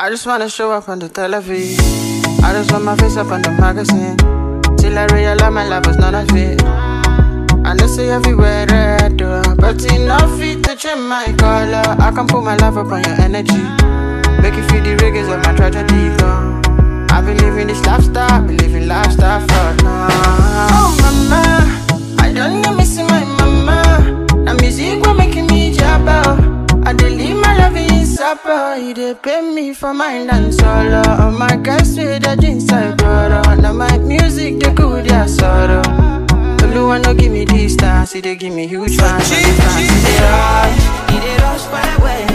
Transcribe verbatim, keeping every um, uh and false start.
I just wanna show up on the television. I just want my face up on the magazine. Till I realize my life was none of it. I know say everywhere red door, but enough it to change my color. I can put my love up on your energy, make you feel the rigors of my tragedy gone. I been living this lifestyle, been living lifestyle for now. Oh mama, I don't know missing my mama. Now music will making me jabber. I dey live my life in supper. You dey pay me for mine and solo. All my guys say that inside brother. Now my music they good yeah sorrow. Oluwa no give me distance, he dey give me huge fans. He dey rush, he dey rush by way.